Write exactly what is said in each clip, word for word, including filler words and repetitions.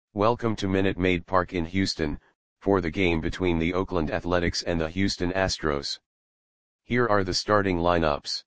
Welcome to Minute Maid Park in Houston, for the game between the Oakland Athletics and the Houston Astros. Here are the starting lineups.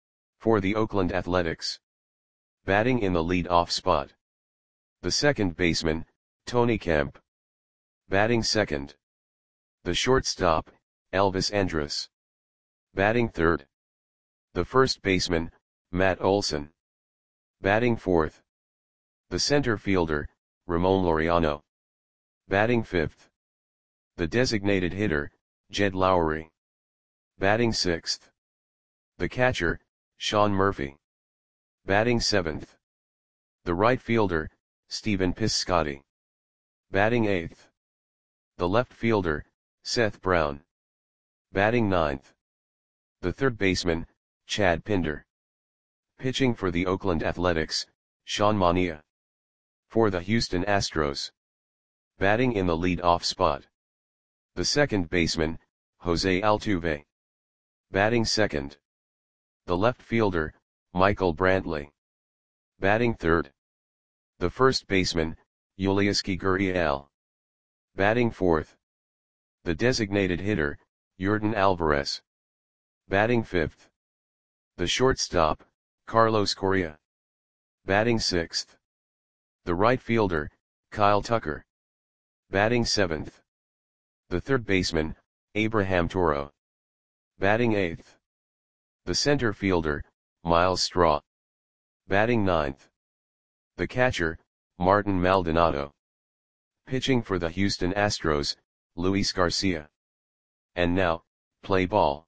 For the Oakland Athletics. Batting in the lead-off spot. The second baseman, Tony Kemp. Batting second. The shortstop, Elvis Andrus. Batting third. The first baseman, Matt Olson. Batting fourth. The center fielder, Ramon Laureano. Batting fifth. The designated hitter, Jed Lowrie. Batting sixth. The catcher, Sean Murphy. Batting seventh. The right fielder, Stephen Piscotty. Batting eighth. The left fielder, Seth Brown. Batting ninth. The third baseman, Chad Pinder. Pitching for the Oakland Athletics, Sean Manaea. For the Houston Astros. Batting in the lead-off spot. The second baseman, Jose Altuve. Batting second. The left fielder, Michael Brantley. Batting third. The first baseman, Yulieski Gurriel. Batting fourth. The designated hitter, Yordan Alvarez. Batting fifth. The shortstop, Carlos Correa. Batting sixth. The right fielder, Kyle Tucker. Batting seventh. The third baseman, Abraham Toro. Batting eighth. The center fielder, Myles Straw. Batting ninth. The catcher, Martin Maldonado. Pitching for the Houston Astros, Luis Garcia. And now, play ball.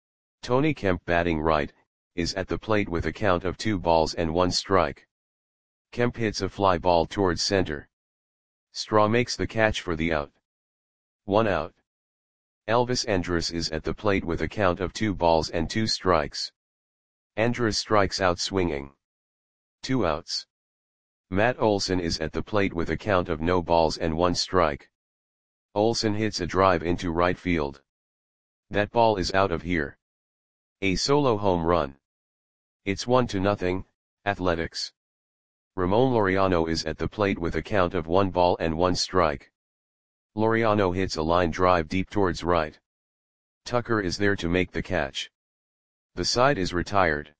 Tony Kemp, batting right, is at the plate with a count of two balls and one strike. Kemp hits a fly ball towards center. Straw makes the catch for the out. One out. Elvis Andrus is at the plate with a count of two balls and two strikes. Andrus strikes out swinging. Two outs. Matt Olson is at the plate with a count of no balls and one strike. Olson hits a drive into right field. That ball is out of here. A solo home run. It's one to nothing, Athletics. Ramon Laureano is at the plate with a count of one ball and one strike. Laureano hits a line drive deep towards right. Tucker is there to make the catch. The side is retired.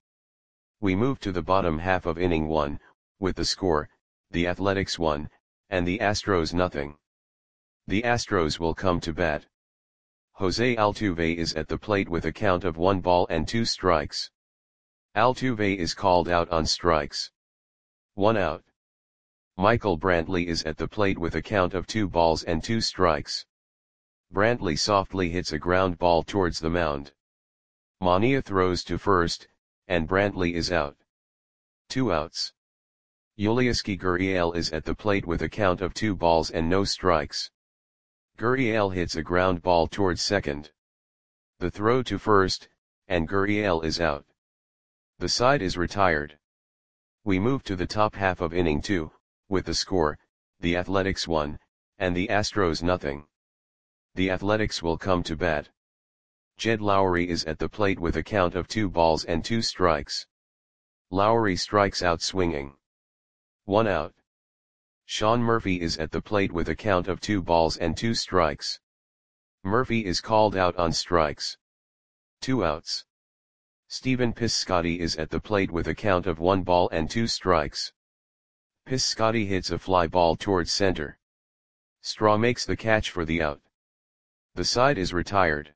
We move to the bottom half of inning one, with the score, the Athletics one, and the Astros nothing. The Astros will come to bat. Jose Altuve is at the plate with a count of one ball and two strikes. Altuve is called out on strikes. One out. Michael Brantley is at the plate with a count of two balls and two strikes. Brantley softly hits a ground ball towards the mound. Manaea throws to first, and Brantley is out. Two outs. Yulieski Gurriel is at the plate with a count of two balls and no strikes. Gurriel hits a ground ball towards second. The throw to first, and Gurriel is out. The side is retired. We move to the top half of inning two, with the score, the Athletics one, and the Astros nothing. The Athletics will come to bat. Jed Lowrie is at the plate with a count of two balls and two strikes. Lowrie strikes out swinging. One out. Sean Murphy is at the plate with a count of two balls and two strikes. Murphy is called out on strikes. Two outs. Stephen Piscotty is at the plate with a count of one ball and two strikes. Piscotty hits a fly ball towards center. Straw makes the catch for the out. The side is retired.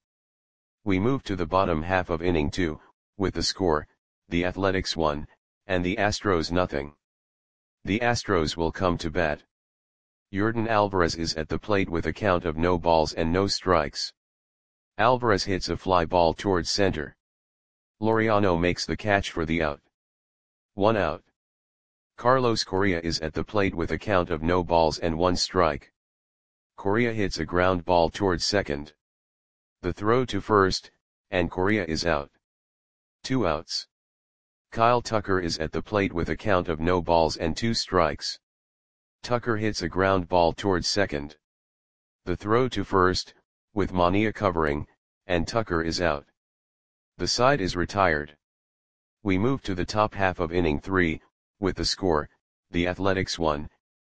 We move to the bottom half of inning two, with the score, the Athletics one, and the Astros nothing. The Astros will come to bat. Yordan Alvarez is at the plate with a count of no balls and no strikes. Alvarez hits a fly ball towards center. Laureano makes the catch for the out. One out. Carlos Correa is at the plate with a count of no balls and one strike. Correa hits a ground ball towards second. The throw to first, and Correa is out. Two outs. Kyle Tucker is at the plate with a count of no balls and two strikes. Tucker hits a ground ball towards second. The throw to first, with Manaea covering, and Tucker is out. The side is retired. We move to the top half of inning three, with the score, the Athletics one,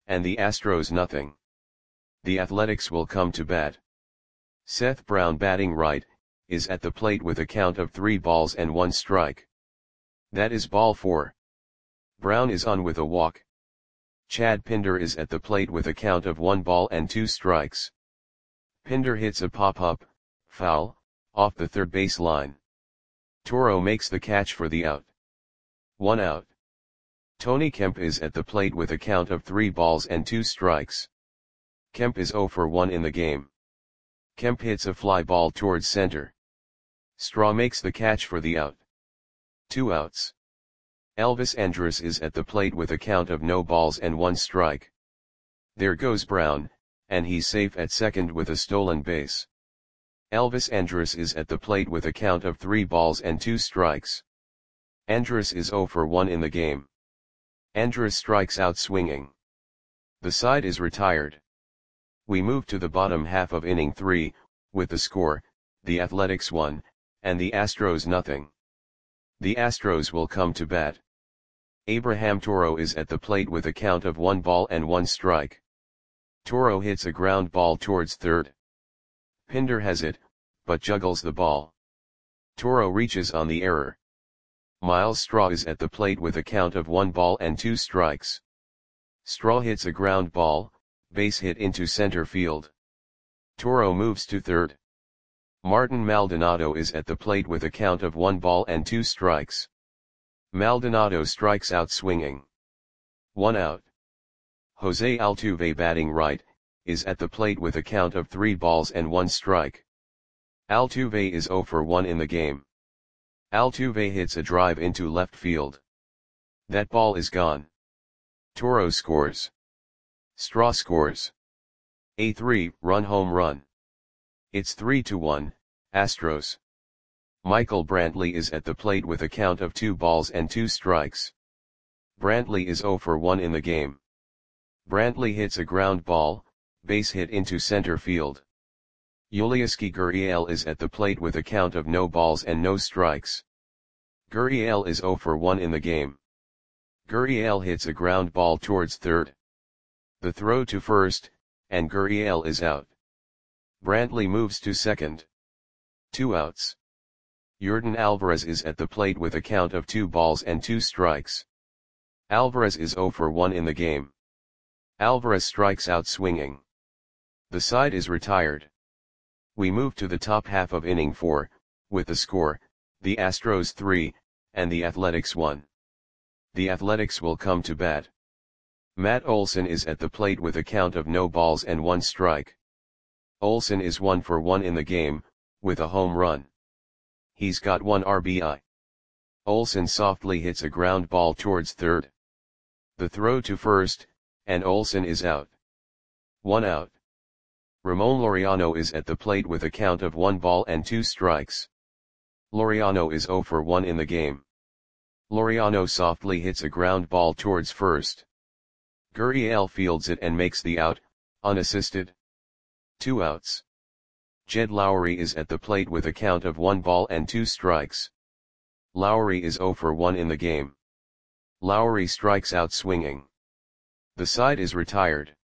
and the Astros nothing. The Athletics will come to bat. Seth Brown batting right, is at the plate with a count of three balls and one strike. That is ball four. Brown is on with a walk. Chad Pinder is at the plate with a count of one ball and two strikes. Pinder hits a pop-up, foul, off the third base line. Toro makes the catch for the out. One out. Tony Kemp is at the plate with a count of three balls and two strikes. Kemp is zero for one in the game. Kemp hits a fly ball towards center. Straw makes the catch for the out. Two outs. Elvis Andrus is at the plate with a count of no balls and one strike. There goes Brown, and he's safe at second with a stolen base. Elvis Andrus is at the plate with a count of three balls and two strikes. Andrus is zero for one in the game. Andrus strikes out swinging. The side is retired. We move to the bottom half of inning three, with the score, the Athletics one, and the Astros nothing. The Astros will come to bat. Abraham Toro is at the plate with a count of one ball and one strike. Toro hits a ground ball towards third. Pinder has it, but juggles the ball. Toro reaches on the error. Miles Straw is at the plate with a count of one ball and two strikes. Straw hits a ground ball, base hit into center field. Toro moves to third. Martin Maldonado is at the plate with a count of one ball and two strikes. Maldonado strikes out swinging. One out. Jose Altuve batting right, is at the plate with a count of three balls and one strike. Altuve is zero for one in the game. Altuve hits a drive into left field. That ball is gone. Toro scores. Straw scores. A three-run home run. It's three to one, Astros. Michael Brantley is at the plate with a count of two balls and two strikes. Brantley is zero for one in the game. Brantley hits a ground ball, base hit into center field. Yulieski Gurriel is at the plate with a count of no balls and no strikes. Gurriel is zero for one in the game. Gurriel hits a ground ball towards third. The throw to first, and Gurriel is out. Brantley moves to second. Two outs. Yordan Alvarez is at the plate with a count of two balls and two strikes. Alvarez is zero for one in the game. Alvarez strikes out swinging. The side is retired. We move to the top half of inning four, with the score, the Astros three, and the Athletics one. The Athletics will come to bat. Matt Olson is at the plate with a count of no balls and one strike. Olson is one for one in the game, with a home run. He's got one R B I. Olson softly hits a ground ball towards third. The throw to first, and Olson is out. One out. Ramon Laureano is at the plate with a count of one ball and two strikes. Laureano is zero for one in the game. Laureano softly hits a ground ball towards first. Gurriel fields it and makes the out, unassisted. Two outs. Jed Lowry is at the plate with a count of one ball and two strikes. Lowry is zero for one in the game. Lowry strikes out swinging. The side is retired.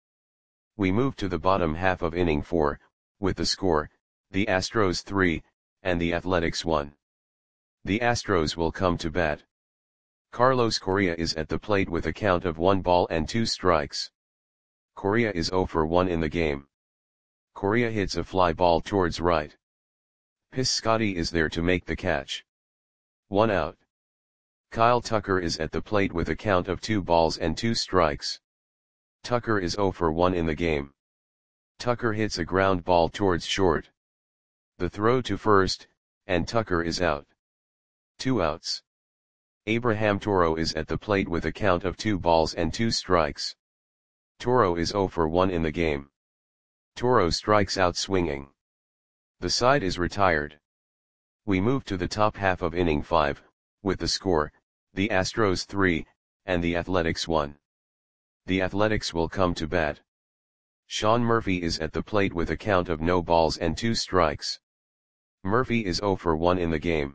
We move to the bottom half of inning four, with the score, the Astros three, and the Athletics one. The Astros will come to bat. Carlos Correa is at the plate with a count of one ball and two strikes. Correa is zero for one in the game. Correa hits a fly ball towards right. Piscotty is there to make the catch. One out. Kyle Tucker is at the plate with a count of two balls and two strikes. Tucker is zero for one in the game. Tucker hits a ground ball towards short. The throw to first, and Tucker is out. Two outs. Abraham Toro is at the plate with a count of two balls and two strikes. Toro is zero for one in the game. Toro strikes out swinging. The side is retired. We move to the top half of inning five, with the score, the Astros three, and the Athletics one. The Athletics will come to bat. Sean Murphy is at the plate with a count of no balls and two strikes. Murphy is zero for one in the game.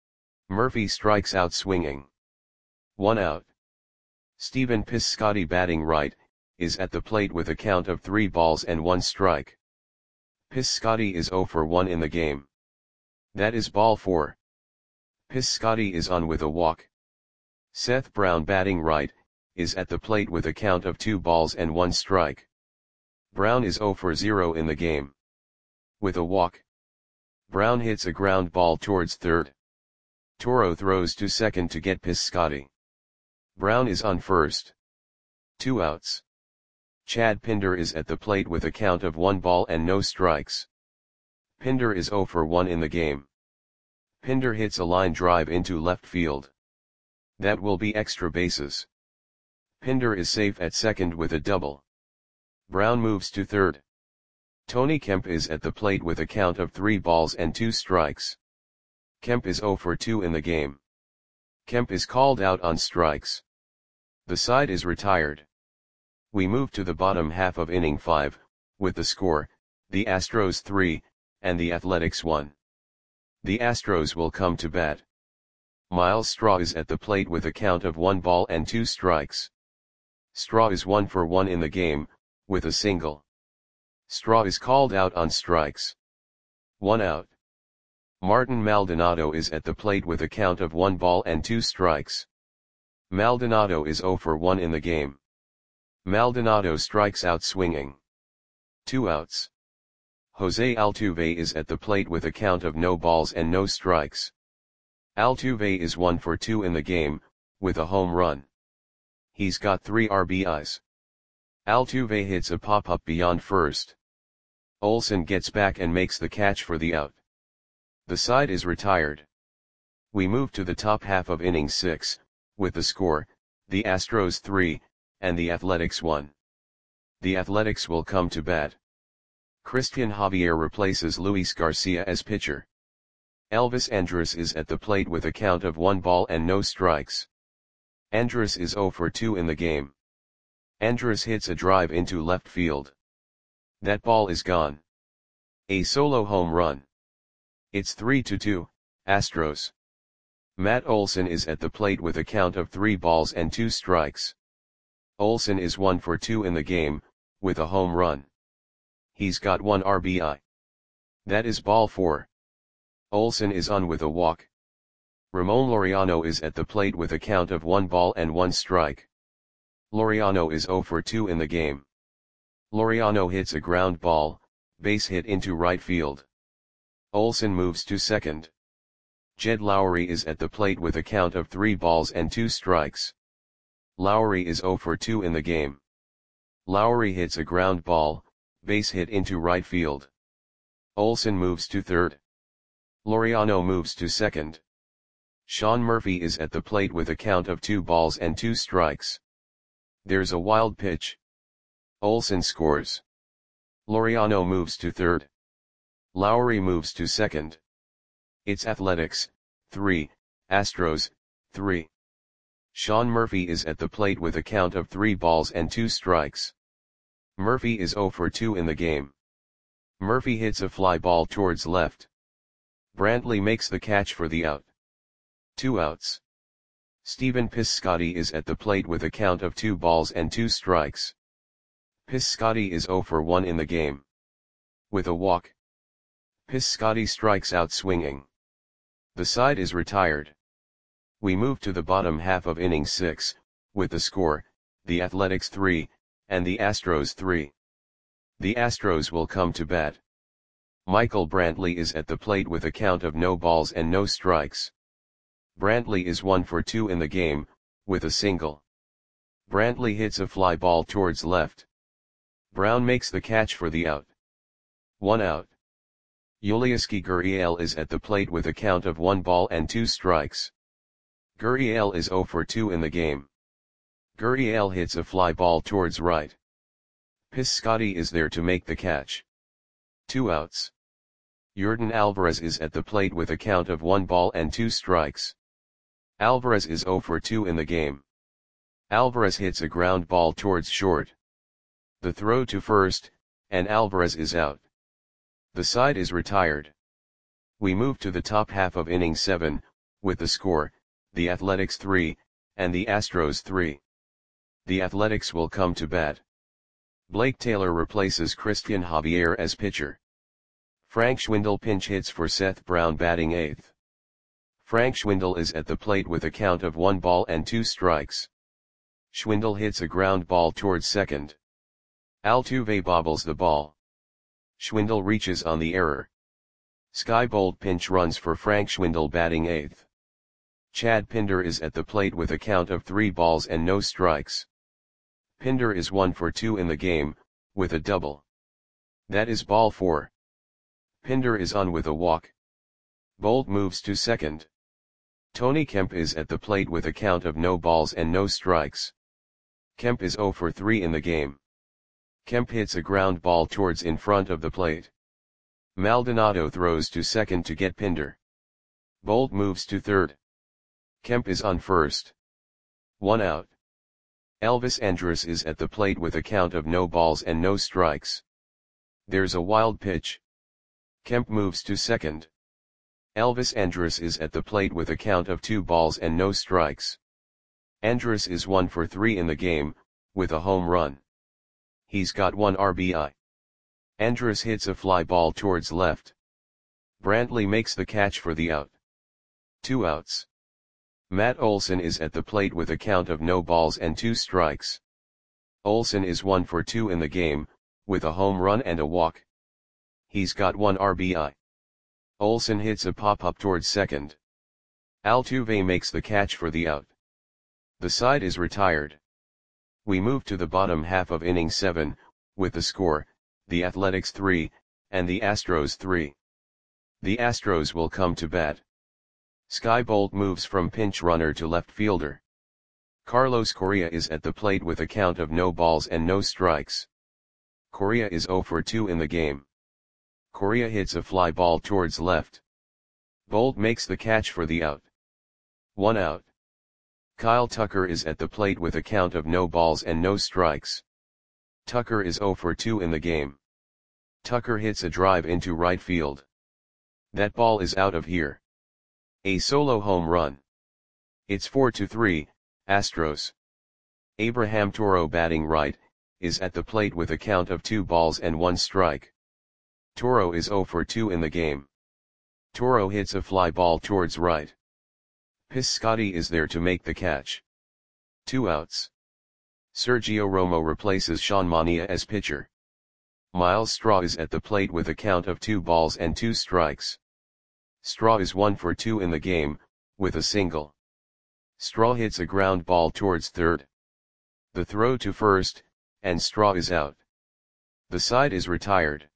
Murphy strikes out swinging. One out. Stephen Piscotty batting right, is at the plate with a count of three balls and one strike. Piscotty is zero for one in the game. That is ball four. Piscotty is on with a walk. Seth Brown, batting right, is at the plate with a count of two balls and one strike. Brown is zero for zero in the game. With a walk, Brown hits a ground ball towards third. Toro throws to second to get Piscotty. Brown is on first. Two outs. Chad Pinder is at the plate with a count of one ball and no strikes. Pinder is zero for one in the game. Pinder hits a line drive into left field. That will be extra bases. Pinder is safe at second with a double. Brown moves to third. Tony Kemp is at the plate with a count of three balls and two strikes. Kemp is zero for two in the game. Kemp is called out on strikes. The side is retired. We move to the bottom half of inning five, with the score, the Astros three, and the Athletics one. The Astros will come to bat. Miles Straw is at the plate with a count of one ball and two strikes. Straw is one for one in the game, with a single. Straw is called out on strikes. One out. Martin Maldonado is at the plate with a count of one ball and two strikes. Maldonado is zero for one in the game. Maldonado strikes out swinging. Two outs. Jose Altuve is at the plate with a count of no balls and no strikes. Altuve is one for two in the game, with a home run. He's got three R B Is. Altuve hits a pop-up beyond first. Olson gets back and makes the catch for the out. The side is retired. We move to the top half of inning six, with the score, the Astros three, and the Athletics one. The Athletics will come to bat. Christian Javier replaces Luis Garcia as pitcher. Elvis Andrus is at the plate with a count of one ball and no strikes. Andrus is zero for two in the game. Andrus hits a drive into left field. That ball is gone. A solo home run. It's three to two, Astros. Matt Olson is at the plate with a count of three balls and two strikes. Olson is one for two in the game, with a home run. He's got one R B I. That is ball four. Olson is on with a walk. Ramon Laureano is at the plate with a count of one ball and one strike. Laureano is zero for two in the game. Laureano hits a ground ball, base hit into right field. Olson moves to second. Jed Lowry is at the plate with a count of three balls and two strikes. Lowry is zero for two in the game. Lowry hits a ground ball, base hit into right field. Olson moves to third. Laureano moves to second. Sean Murphy is at the plate with a count of two balls and two strikes. There's a wild pitch. Olson scores. Laureano moves to third. Lowry moves to second. It's Athletics, three, Astros, three. Sean Murphy is at the plate with a count of three balls and two strikes. Murphy is zero for two in the game. Murphy hits a fly ball towards left. Brantley makes the catch for the out. Two outs. Stephen Piscotty is at the plate with a count of two balls and two strikes. Piscotty is zero for one in the game. With a walk, Piscotty strikes out swinging. The side is retired. We move to the bottom half of inning six, with the score, the Athletics three, and the Astros three. The Astros will come to bat. Michael Brantley is at the plate with a count of no balls and no strikes. Brantley is one for two in the game, with a single. Brantley hits a fly ball towards left. Brown makes the catch for the out. One out. Yulieski Gurriel is at the plate with a count of one ball and two strikes. Gurriel is zero for two in the game. Gurriel hits a fly ball towards right. Piscotty is there to make the catch. Two outs. Yordan Alvarez is at the plate with a count of one ball and two strikes. Alvarez is zero for two in the game. Alvarez hits a ground ball towards short. The throw to first, and Alvarez is out. The side is retired. We move to the top half of inning seven, with the score, the Athletics three, and the Astros three. The Athletics will come to bat. Blake Taylor replaces Christian Javier as pitcher. Frank Schwindel pinch hits for Seth Brown batting eighth. Frank Schwindel is at the plate with a count of one ball and two strikes. Schwindel hits a ground ball towards second. Altuve bobbles the ball. Schwindel reaches on the error. Skye Bolt pinch runs for Frank Schwindel batting eighth. Chad Pinder is at the plate with a count of three balls and no strikes. Pinder is one for two in the game, with a double. That is ball four. Pinder is on with a walk. Bolt moves to second. Tony Kemp is at the plate with a count of no balls and no strikes. Kemp is zero for three in the game. Kemp hits a ground ball towards in front of the plate. Maldonado throws to second to get Pinder. Bolt moves to third. Kemp is on first. One out. Elvis Andrus is at the plate with a count of no balls and no strikes. There's a wild pitch. Kemp moves to second. Elvis Andrus is at the plate with a count of two balls and no strikes. Andrus is one for three in the game, with a home run. He's got one R B I. Andrus hits a fly ball towards left. Brantley makes the catch for the out. Two outs. Matt Olson is at the plate with a count of no balls and two strikes. Olson is one for two in the game, with a home run and a walk. He's got one R B I. Olson hits a pop-up towards second. Altuve makes the catch for the out. The side is retired. We move to the bottom half of inning seven, with the score, the Athletics three, and the Astros three. The Astros will come to bat. Skye Bolt moves from pinch runner to left fielder. Carlos Correa is at the plate with a count of no balls and no strikes. Correa is zero for two in the game. Correa hits a fly ball towards left. Bolt makes the catch for the out. One out. Kyle Tucker is at the plate with a count of no balls and no strikes. Tucker is zero for two in the game. Tucker hits a drive into right field. That ball is out of here. A solo home run. It's four to three, Astros. Abraham Toro batting right, is at the plate with a count of two balls and one strike. Toro is zero for two in the game. Toro hits a fly ball towards right. Piscotty is there to make the catch. Two outs. Sergio Romo replaces Sean Mania as pitcher. Miles Straw is at the plate with a count of two balls and two strikes. Straw is one for two in the game, with a single. Straw hits a ground ball towards third. The throw to first, and Straw is out. The side is retired.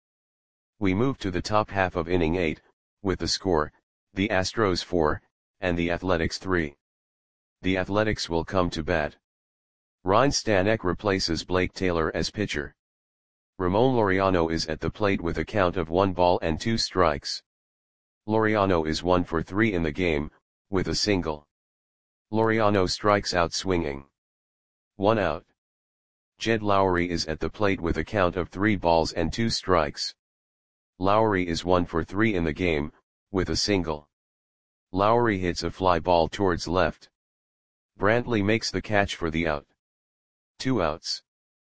We move to the top half of inning eight, with the score, the Astros four, and the Athletics three. The Athletics will come to bat. Ryan Stanek replaces Blake Taylor as pitcher. Ramon Laureano is at the plate with a count of one ball and two strikes. Laureano is one for three in the game, with a single. Laureano strikes out swinging. One out. Jed Lowry is at the plate with a count of three balls and two strikes. Lowry is one for three in the game, with a single. Lowry hits a fly ball towards left. Brantley makes the catch for the out. Two outs.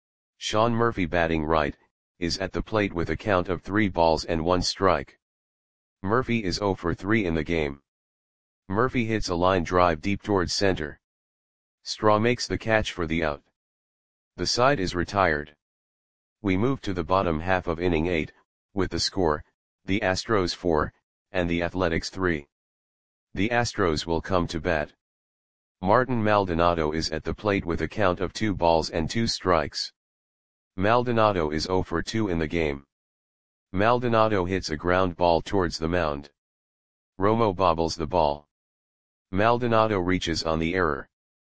Sean Murphy batting right, is at the plate with a count of three balls and one strike. Murphy is zero for three in the game. Murphy hits a line drive deep towards center. Straw makes the catch for the out. The side is retired. We move to the bottom half of inning eight, with the score, the Astros four, and the Athletics three. The Astros will come to bat. Martin Maldonado is at the plate with a count of two balls and two strikes. Maldonado is zero for two in the game. Maldonado hits a ground ball towards the mound. Romo bobbles the ball. Maldonado reaches on the error.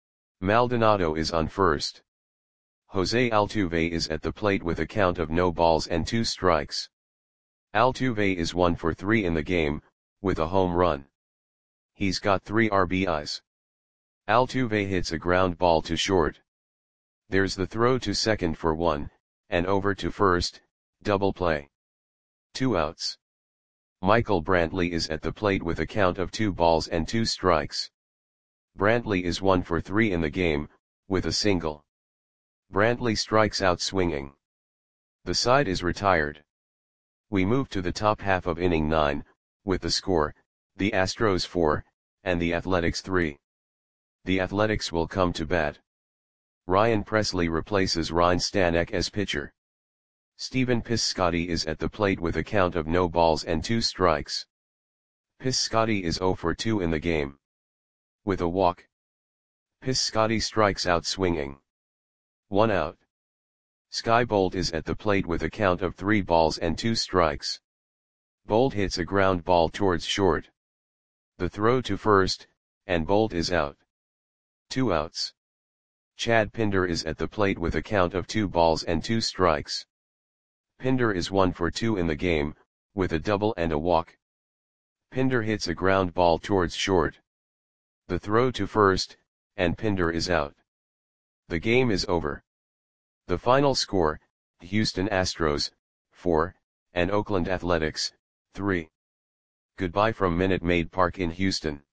Maldonado is on first. Jose Altuve is at the plate with a count of no balls and two strikes. Altuve is one for three in the game, with a home run. He's got three R B Is. Altuve hits a ground ball to short. There's the throw to second for one, and over to first, double play. Two outs. Michael Brantley is at the plate with a count of two balls and two strikes. Brantley is one for three in the game, with a single. Brantley strikes out swinging. The side is retired. We move to the top half of inning nine, with the score, the Astros four, and the Athletics three. The Athletics will come to bat. Ryan Presley replaces Ryne Stanek as pitcher. Stephen Piscotty is at the plate with a count of no balls and two strikes. Piscotty is zero for two in the game. With a walk, Piscotty strikes out swinging. One out. Skye Bolt is at the plate with a count of three balls and two strikes. Bolt hits a ground ball towards short. The throw to first, and Bolt is out. Two outs. Chad Pinder is at the plate with a count of two balls and two strikes. Pinder is one for two in the game, with a double and a walk. Pinder hits a ground ball towards short. The throw to first, and Pinder is out. The game is over. The final score, Houston Astros, four, and Oakland Athletics, three. Goodbye from Minute Maid Park in Houston.